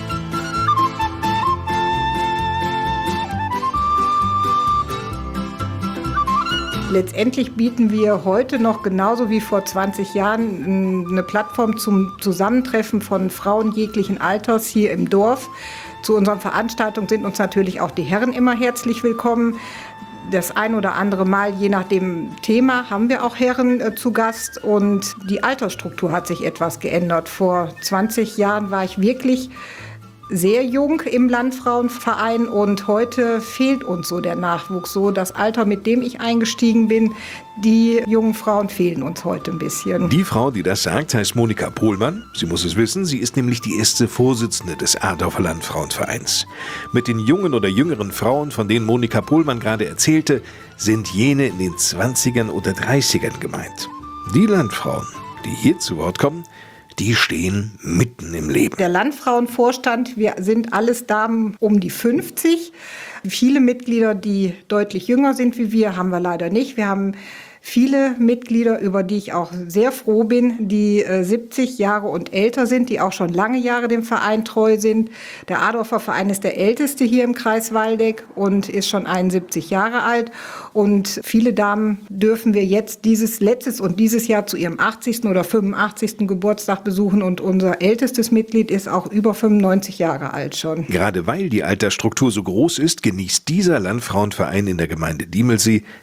Letztendlich bieten wir heute noch genauso wie vor 20 Jahren eine Plattform zum Zusammentreffen von Frauen jeglichen Alters hier im Dorf. Zu unseren Veranstaltungen sind uns natürlich auch die Herren immer herzlich willkommen. Das ein oder andere Mal, je nach dem Thema, haben wir auch Herren zu Gast und die Altersstruktur hat sich etwas geändert. Vor 20 Jahren war ich wirklich sehr jung im Landfrauenverein und heute fehlt uns so der Nachwuchs. So das Alter, mit dem ich eingestiegen bin, die jungen Frauen fehlen uns heute ein bisschen. Die Frau, die das sagt, heißt Monika Pohlmann. Sie muss es wissen, sie ist nämlich die erste Vorsitzende des Adorfer Landfrauenvereins. Mit den jungen oder jüngeren Frauen, von denen Monika Pohlmann gerade erzählte, sind jene in den 20ern oder 30ern gemeint. Die Landfrauen, die hier zu Wort kommen, die stehen mitten im Leben. Der Landfrauenvorstand, wir sind alles Damen um die 50. Viele Mitglieder, die deutlich jünger sind wie wir, haben wir leider nicht. Wir haben viele Mitglieder, über die ich auch sehr froh bin, die 70 Jahre und älter sind, die auch schon lange Jahre dem Verein treu sind. Der Adorfer Verein ist der älteste hier im Kreis Waldeck und ist schon 71 Jahre alt. Und viele Damen dürfen wir jetzt letztes Jahr zu ihrem 80. oder 85. Geburtstag besuchen. Und unser ältestes Mitglied ist auch über 95 Jahre alt schon. Gerade weil die Altersstruktur so groß ist, genießt dieser Landfrauenverein in der Gemeinde Diemelsee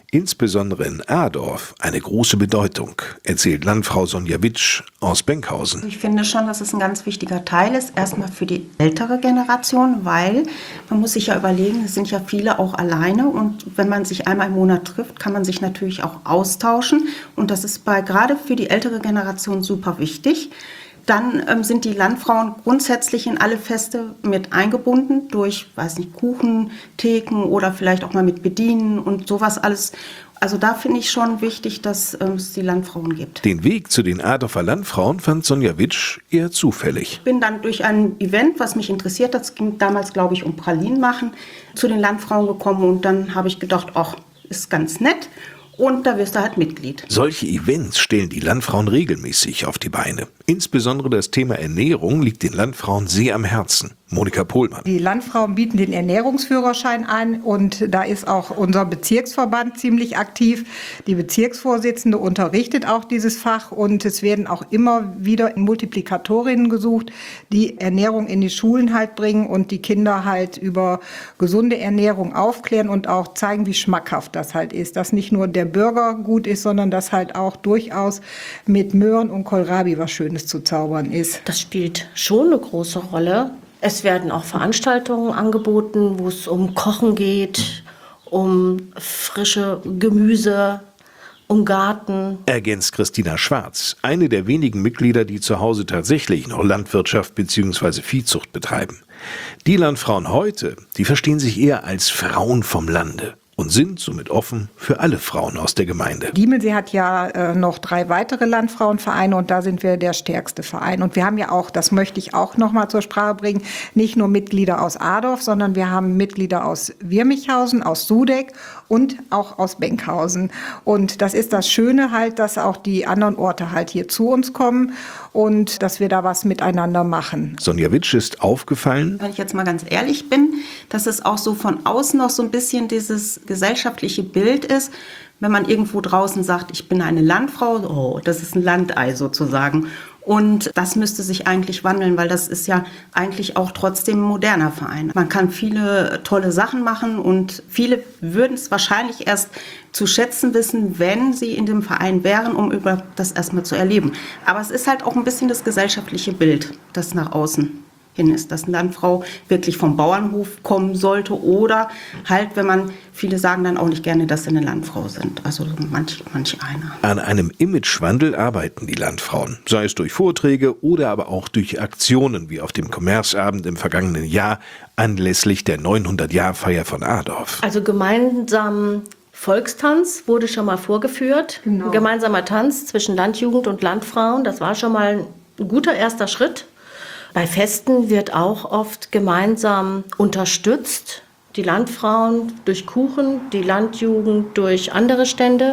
insbesondere in Adorf, eine große Bedeutung, erzählt Landfrau Sonja Witsch aus Benkhausen. Ich finde schon, dass es ein ganz wichtiger Teil ist, erstmal für die ältere Generation, weil man muss sich ja überlegen, es sind ja viele auch alleine und wenn man sich einmal im Monat trifft, kann man sich natürlich auch austauschen und das ist gerade für die ältere Generation super wichtig. Dann sind die Landfrauen grundsätzlich in alle Feste mit eingebunden durch, Kuchen, Theken oder vielleicht auch mal mit Bedienen und sowas alles. Also da finde ich schon wichtig, dass es die Landfrauen gibt. Den Weg zu den Adorfer Landfrauen fand Sonja Witsch eher zufällig. Ich bin dann durch ein Event, was mich interessiert hat, es ging damals, glaube ich, um Pralinen machen, zu den Landfrauen gekommen und dann habe ich gedacht, ach, ist ganz nett. Und da wirst du halt Mitglied. Solche Events stellen die Landfrauen regelmäßig auf die Beine. Insbesondere das Thema Ernährung liegt den Landfrauen sehr am Herzen. Monika Pohlmann. Die Landfrauen bieten den Ernährungsführerschein an und da ist auch unser Bezirksverband ziemlich aktiv. Die Bezirksvorsitzende unterrichtet auch dieses Fach und es werden auch immer wieder Multiplikatorinnen gesucht, die Ernährung in die Schulen halt bringen und die Kinder halt über gesunde Ernährung aufklären und auch zeigen, wie schmackhaft das halt ist. Dass nicht nur der Burger gut ist, sondern dass halt auch durchaus mit Möhren und Kohlrabi was Schönes zu zaubern ist. Das spielt schon eine große Rolle. Es werden auch Veranstaltungen angeboten, wo es um Kochen geht, um frische Gemüse, um Garten. Ergänzt Christina Schwarz, eine der wenigen Mitglieder, die zu Hause tatsächlich noch Landwirtschaft bzw. Viehzucht betreiben. Die Landfrauen heute, die verstehen sich eher als Frauen vom Lande und sind somit offen für alle Frauen aus der Gemeinde. Diemelsee hat ja noch 3 weitere Landfrauenvereine und da sind wir der stärkste Verein. Und wir haben ja auch, das möchte ich auch noch mal zur Sprache bringen, nicht nur Mitglieder aus Adorf, sondern wir haben Mitglieder aus Wirmichhausen, aus Sudeck und auch aus Benkhausen. Und das ist das Schöne halt, dass auch die anderen Orte halt hier zu uns kommen und dass wir da was miteinander machen. Sonja Witsch ist aufgefallen, wenn ich jetzt mal ganz ehrlich bin, dass es auch so von außen noch so ein bisschen dieses gesellschaftliche Bild ist, wenn man irgendwo draußen sagt, ich bin eine Landfrau, oh, das ist ein Landei sozusagen. Und das müsste sich eigentlich wandeln, weil das ist ja eigentlich auch trotzdem ein moderner Verein. Man kann viele tolle Sachen machen und viele würden es wahrscheinlich erst zu schätzen wissen, wenn sie in dem Verein wären, um über das erstmal zu erleben. Aber es ist halt auch ein bisschen das gesellschaftliche Bild, das nach außen hin ist, dass eine Landfrau wirklich vom Bauernhof kommen sollte oder halt, wenn man, viele sagen dann auch nicht gerne, dass sie eine Landfrau sind, also manch einer. An einem Imagewandel arbeiten die Landfrauen, sei es durch Vorträge oder aber auch durch Aktionen wie auf dem Kommerzabend im vergangenen Jahr anlässlich der 900-Jahr-Feier von Adorf. Also gemeinsam Volkstanz wurde schon mal vorgeführt, Ein gemeinsamer Tanz zwischen Landjugend und Landfrauen, das war schon mal ein guter erster Schritt. Bei Festen wird auch oft gemeinsam unterstützt. Die Landfrauen durch Kuchen, die Landjugend durch andere Stände,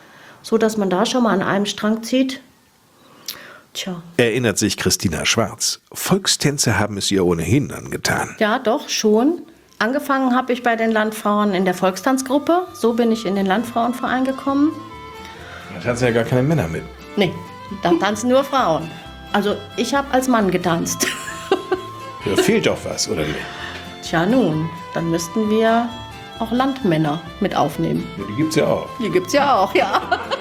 so dass man da schon mal an einem Strang zieht. Tja. Erinnert sich Christina Schwarz. Volkstänze haben es ihr ohnehin angetan. Ja, doch, schon. Angefangen habe ich bei den Landfrauen in der Volkstanzgruppe. So bin ich in den Landfrauenverein gekommen. Da tanzen ja gar keine Männer mit. Nee, da tanzen nur Frauen. Also ich habe als Mann getanzt. Da fehlt doch was, oder wie? Tja nun, dann müssten wir auch Landmänner mit aufnehmen. Ja, die gibt's ja auch. Die gibt's ja auch, ja.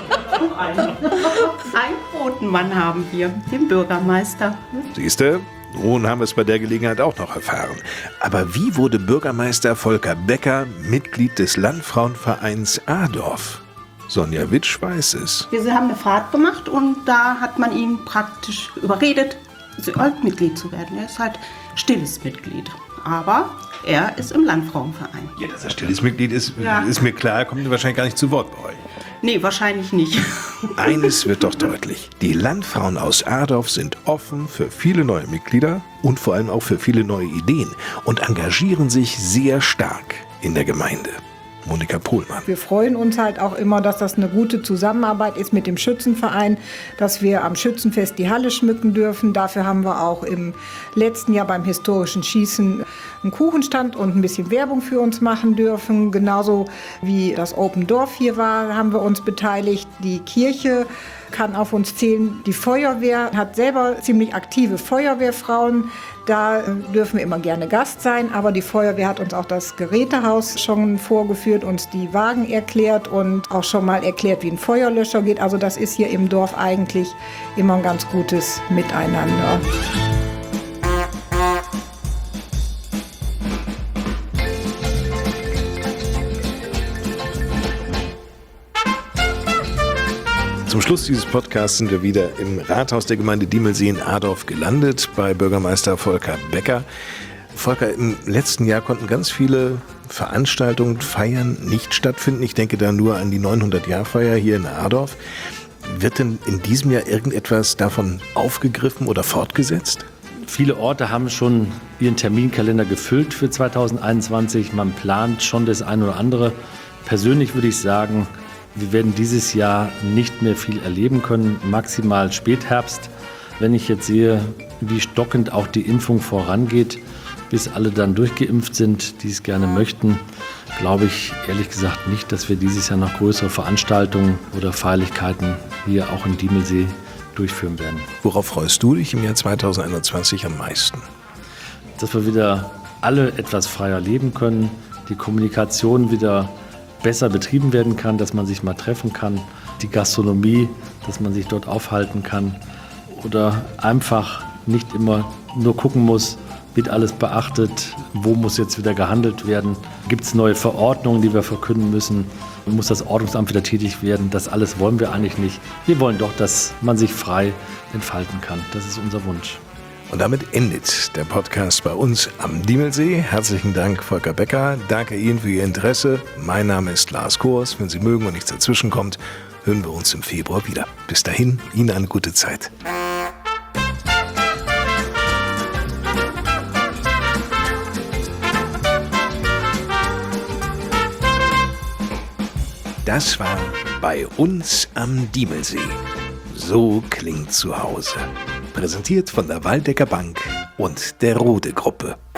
Einen Quotenmann haben wir, den Bürgermeister. Siehste, nun haben wir es bei der Gelegenheit auch noch erfahren. Aber wie wurde Bürgermeister Volker Becker Mitglied des Landfrauenvereins Adorf? Sonja Witsch weiß es. Wir haben eine Fahrt gemacht und da hat man ihn praktisch überredet, Mitglied zu werden. Er ist halt stilles Mitglied, aber er ist im Landfrauenverein. Ja, dass er stilles Mitglied ist, ist mir klar, er kommt wahrscheinlich gar nicht zu Wort bei euch. Nee, wahrscheinlich nicht. Eines wird doch deutlich, die Landfrauen aus Adorf sind offen für viele neue Mitglieder und vor allem auch für viele neue Ideen und engagieren sich sehr stark in der Gemeinde. Monika Pohlmann. Wir freuen uns halt auch immer, dass das eine gute Zusammenarbeit ist mit dem Schützenverein, dass wir am Schützenfest die Halle schmücken dürfen. Dafür haben wir auch im letzten Jahr beim historischen Schießen einen Kuchenstand und ein bisschen Werbung für uns machen dürfen. Genauso wie das Open Dorf hier war, haben wir uns beteiligt. Die Kirche kann auf uns zählen. Die Feuerwehr hat selber ziemlich aktive Feuerwehrfrauen. Da dürfen wir immer gerne Gast sein, aber die Feuerwehr hat uns auch das Gerätehaus schon vorgeführt, uns die Wagen erklärt und auch schon mal erklärt, wie ein Feuerlöscher geht. Also das ist hier im Dorf eigentlich immer ein ganz gutes Miteinander. Zum Schluss dieses Podcasts sind wir wieder im Rathaus der Gemeinde Diemelsee in Adorf gelandet, bei Bürgermeister Volker Becker. Volker, im letzten Jahr konnten ganz viele Veranstaltungen, Feiern nicht stattfinden. Ich denke da nur an die 900-Jahr-Feier hier in Adorf. Wird denn in diesem Jahr irgendetwas davon aufgegriffen oder fortgesetzt? Viele Orte haben schon ihren Terminkalender gefüllt für 2021. Man plant schon das eine oder andere. Persönlich würde ich sagen, wir werden dieses Jahr nicht mehr viel erleben können, maximal Spätherbst. Wenn ich jetzt sehe, wie stockend auch die Impfung vorangeht, bis alle dann durchgeimpft sind, die es gerne möchten, glaube ich ehrlich gesagt nicht, dass wir dieses Jahr noch größere Veranstaltungen oder Feierlichkeiten hier auch in Diemelsee durchführen werden. Worauf freust du dich im Jahr 2021 am meisten? Dass wir wieder alle etwas freier leben können, die Kommunikation wieder besser betrieben werden kann, dass man sich mal treffen kann, die Gastronomie, dass man sich dort aufhalten kann oder einfach nicht immer nur gucken muss, wird alles beachtet, wo muss jetzt wieder gehandelt werden, gibt es neue Verordnungen, die wir verkünden müssen, muss das Ordnungsamt wieder tätig werden, das alles wollen wir eigentlich nicht. Wir wollen doch, dass man sich frei entfalten kann, das ist unser Wunsch. Und damit endet der Podcast bei uns am Diemelsee. Herzlichen Dank, Volker Becker. Danke Ihnen für Ihr Interesse. Mein Name ist Lars Kors. Wenn Sie mögen und nichts dazwischenkommt, hören wir uns im Februar wieder. Bis dahin, Ihnen eine gute Zeit. Das war bei uns am Diemelsee. So klingt zu Hause. Präsentiert von der Waldecker Bank und der Rode Gruppe.